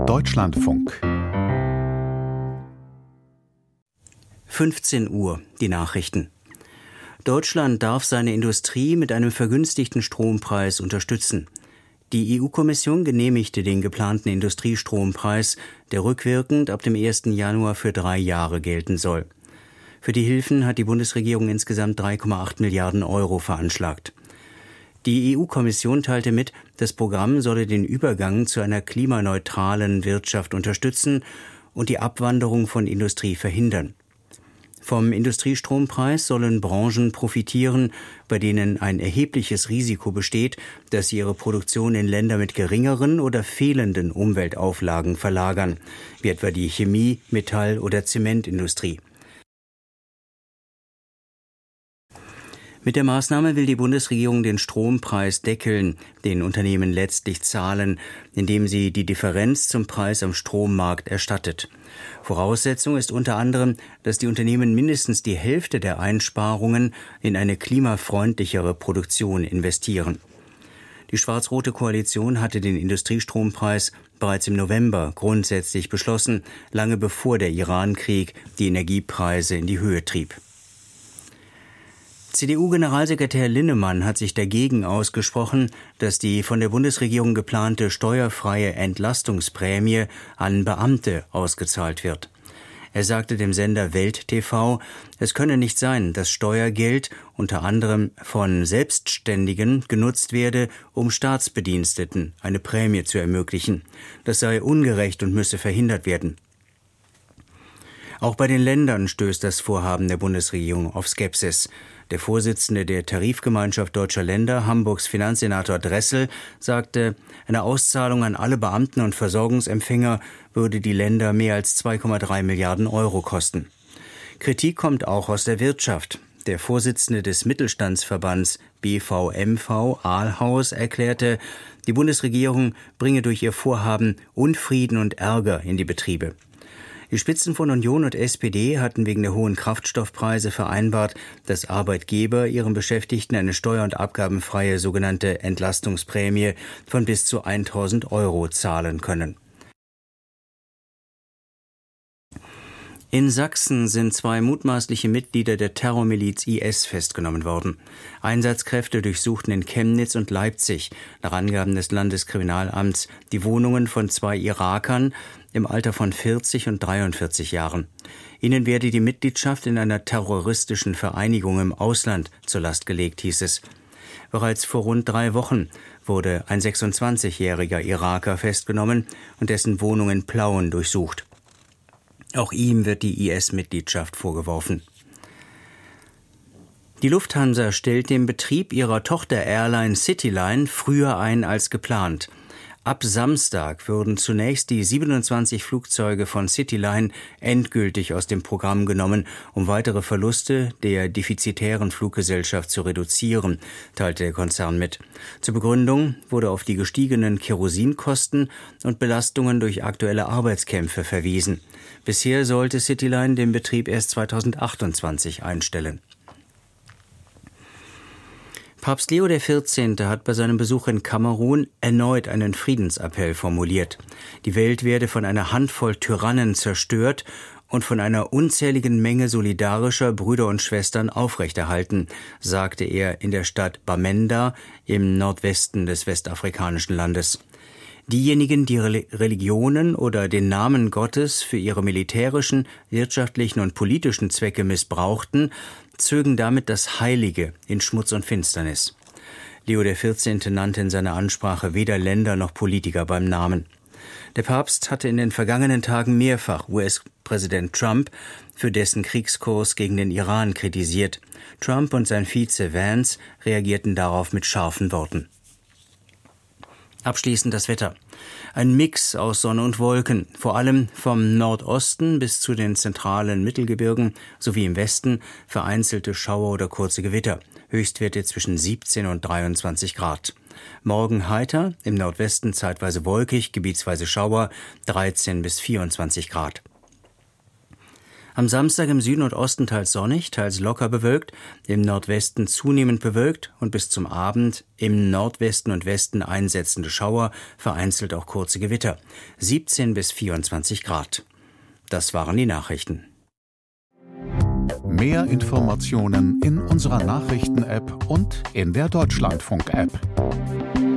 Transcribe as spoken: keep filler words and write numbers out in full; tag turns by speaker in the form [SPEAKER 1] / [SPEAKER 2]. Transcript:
[SPEAKER 1] Deutschlandfunk.
[SPEAKER 2] fünfzehn Uhr, die Nachrichten. Deutschland darf seine Industrie mit einem vergünstigten Strompreis unterstützen. Die E U-Kommission genehmigte den geplanten Industriestrompreis, der rückwirkend ab dem ersten Januar für drei Jahre gelten soll. Für die Hilfen hat die Bundesregierung insgesamt drei Komma acht Milliarden Euro veranschlagt. Die E U-Kommission teilte mit, das Programm solle den Übergang zu einer klimaneutralen Wirtschaft unterstützen und die Abwanderung von Industrie verhindern. Vom Industriestrompreis sollen Branchen profitieren, bei denen ein erhebliches Risiko besteht, dass sie ihre Produktion in Länder mit geringeren oder fehlenden Umweltauflagen verlagern, wie etwa die Chemie-, Metall- oder Zementindustrie. Mit der Maßnahme will die Bundesregierung den Strompreis deckeln, den Unternehmen letztlich zahlen, indem sie die Differenz zum Preis am Strommarkt erstattet. Voraussetzung ist unter anderem, dass die Unternehmen mindestens die Hälfte der Einsparungen in eine klimafreundlichere Produktion investieren. Die schwarz-rote Koalition hatte den Industriestrompreis bereits im November grundsätzlich beschlossen, lange bevor der Iran-Krieg die Energiepreise in die Höhe trieb. C D U-Generalsekretär Linnemann hat sich dagegen ausgesprochen, dass die von der Bundesregierung geplante steuerfreie Entlastungsprämie an Beamte ausgezahlt wird. Er sagte dem Sender Welt T V, es könne nicht sein, dass Steuergeld unter anderem von Selbstständigen genutzt werde, um Staatsbediensteten eine Prämie zu ermöglichen. Das sei ungerecht und müsse verhindert werden. Auch bei den Ländern stößt das Vorhaben der Bundesregierung auf Skepsis. Der Vorsitzende der Tarifgemeinschaft Deutscher Länder, Hamburgs Finanzsenator Dressel, sagte, eine Auszahlung an alle Beamten und Versorgungsempfänger würde die Länder mehr als zwei Komma drei Milliarden Euro kosten. Kritik kommt auch aus der Wirtschaft. Der Vorsitzende des Mittelstandsverbands B V M V Aalhaus erklärte, die Bundesregierung bringe durch ihr Vorhaben Unfrieden und Ärger in die Betriebe. Die Spitzen von Union und S P D hatten wegen der hohen Kraftstoffpreise vereinbart, dass Arbeitgeber ihren Beschäftigten eine steuer- und abgabenfreie sogenannte Entlastungsprämie von bis zu tausend Euro zahlen können. In Sachsen sind zwei mutmaßliche Mitglieder der Terrormiliz I S festgenommen worden. Einsatzkräfte durchsuchten in Chemnitz und Leipzig, nach Angaben des Landeskriminalamts, die Wohnungen von zwei Irakern im Alter von vierzig und dreiundvierzig Jahren. Ihnen werde die Mitgliedschaft in einer terroristischen Vereinigung im Ausland zur Last gelegt, hieß es. Bereits vor rund drei Wochen wurde ein sechsundzwanzigjähriger Iraker festgenommen und dessen Wohnung in Plauen durchsucht. Auch ihm wird die I S-Mitgliedschaft vorgeworfen. Die Lufthansa stellt den Betrieb ihrer Tochter-Airline Cityline früher ein als geplant. Ab Samstag würden zunächst die siebenundzwanzig Flugzeuge von Cityline endgültig aus dem Programm genommen, um weitere Verluste der defizitären Fluggesellschaft zu reduzieren, teilte der Konzern mit. Zur Begründung wurde auf die gestiegenen Kerosinkosten und Belastungen durch aktuelle Arbeitskämpfe verwiesen. Bisher sollte Cityline den Betrieb erst zweitausendachtundzwanzig einstellen. Papst Leo der Vierzehnte hat bei seinem Besuch in Kamerun erneut einen Friedensappell formuliert. Die Welt werde von einer Handvoll Tyrannen zerstört und von einer unzähligen Menge solidarischer Brüder und Schwestern aufrechterhalten, sagte er in der Stadt Bamenda im Nordwesten des westafrikanischen Landes. Diejenigen, die Religionen oder den Namen Gottes für ihre militärischen, wirtschaftlichen und politischen Zwecke missbrauchten, zögen damit das Heilige in Schmutz und Finsternis. Leo der Vierzehnte nannte in seiner Ansprache weder Länder noch Politiker beim Namen. Der Papst hatte in den vergangenen Tagen mehrfach U S-Präsident Trump für dessen Kriegskurs gegen den Iran kritisiert. Trump und sein Vize Vance reagierten darauf mit scharfen Worten. Abschließend das Wetter. Ein Mix aus Sonne und Wolken, vor allem vom Nordosten bis zu den zentralen Mittelgebirgen sowie im Westen vereinzelte Schauer oder kurze Gewitter. Höchstwerte zwischen siebzehn und dreiundzwanzig Grad. Morgen heiter, im Nordwesten zeitweise wolkig, gebietsweise Schauer, dreizehn bis vierundzwanzig Grad. Am Samstag im Süden und Osten teils sonnig, teils locker bewölkt, im Nordwesten zunehmend bewölkt und bis zum Abend im Nordwesten und Westen einsetzende Schauer, vereinzelt auch kurze Gewitter. siebzehn bis vierundzwanzig Grad. Das waren die Nachrichten.
[SPEAKER 1] Mehr Informationen in unserer Nachrichten-App und in der Deutschlandfunk-App.